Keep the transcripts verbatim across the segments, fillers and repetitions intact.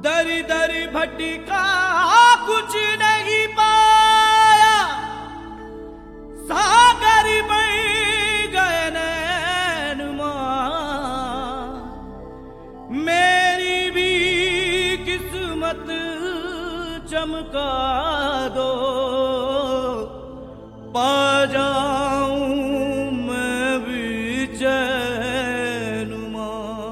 दर दर भटका कुछ नहीं पाया, सागर बन गए नैनुमा। मेरी भी किस्मत चमका दो, पा जाऊं मैं भी चैनुमा।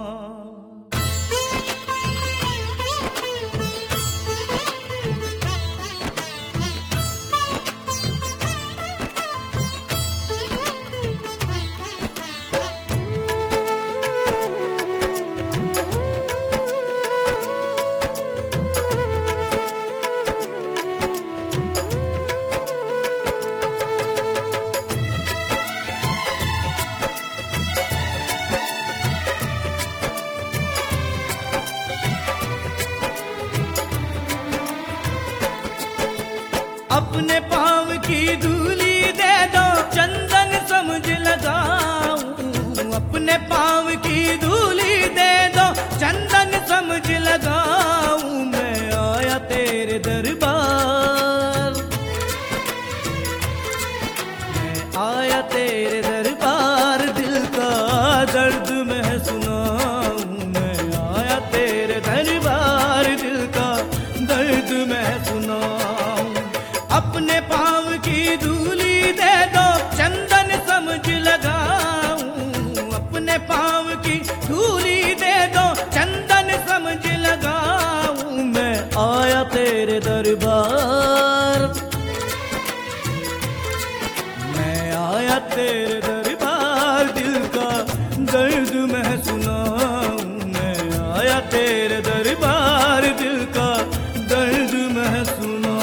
अपने पाँव की धूली दे दो, चंदन समझ लगाऊं। अपने पाँव की धूली दे दो, चंदन समझ लगाऊं। मैं आया तेरे दरबार, मैं आया तेरे दरबार। दिल का दर्द मैं सुनाऊं। मैं आया तेरे दरबार, दिल का दर्द मैं सुनाऊं। अपने पाँव की धूली दे दो, चंदन समझ लगाऊं। अपने पाँव की धूली दे दो, चंदन समझ लगाऊं। मैं आया तेरे दरबार, मैं आया तेरे दरबार। दिल का दर्द मैं सुनाऊं। मैं आया तेरे दरबार, दिल का दर्द मैं सुनाऊं।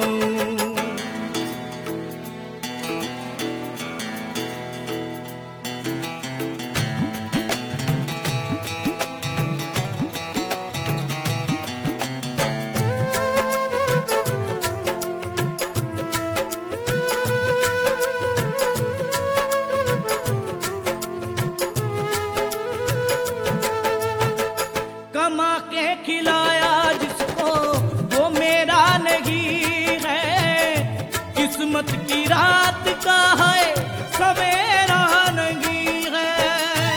कमा के खिलाया जिसको वो मेरा नहीं है। किस्मत की रात का है, सवेरा नहीं है।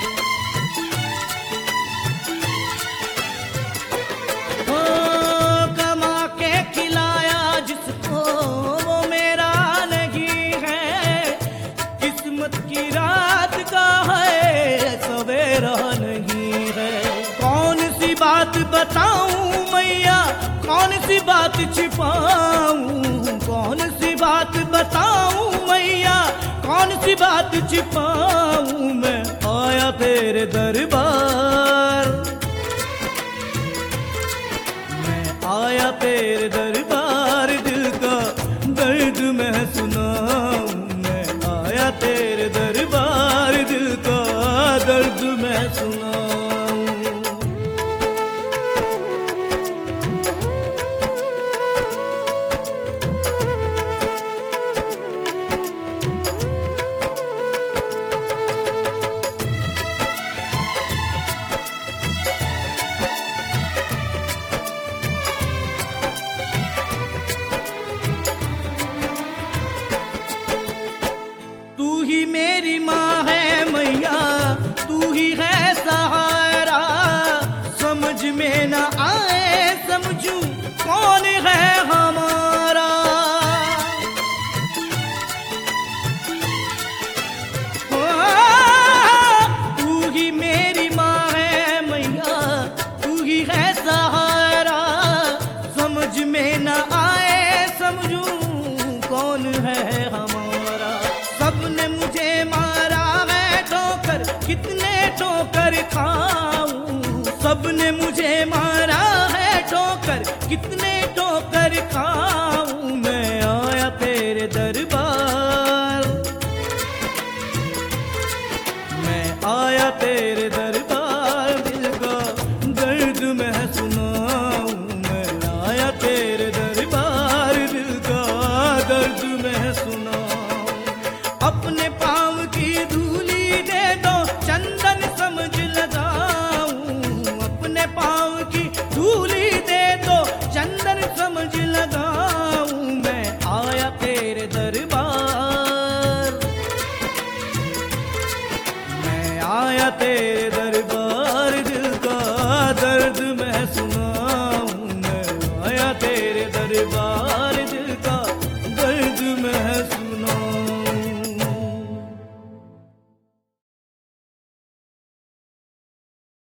ओ, कमा के खिलाया जिसको वो मेरा नहीं है। किस्मत की रात का है, सवेरा नहीं है। कौन सी बात बताऊं मैया, कौन सी बात छिपाऊं। कौन सी बात बताऊं मैया, कौन सी बात छिपाऊं। मैं आया तेरे दरबार, मैं आया तेरे दरबार। दिल का दर्द मैं सुनाऊं। मैं आया तेरे दरबार, दिल का दर्द मैं सुनाऊं। तू ही मेरी माँ है मैया, तू ही है सहारा। समझ में न आए समझूं कौन है हमारा। तू ही मेरी माँ है मैया, तू ही है सहारा। समझ में न आए समझूं कौन है हमारा। सबने मुझे मारा है ठोकर, कितने ठोकर खाऊं। सबने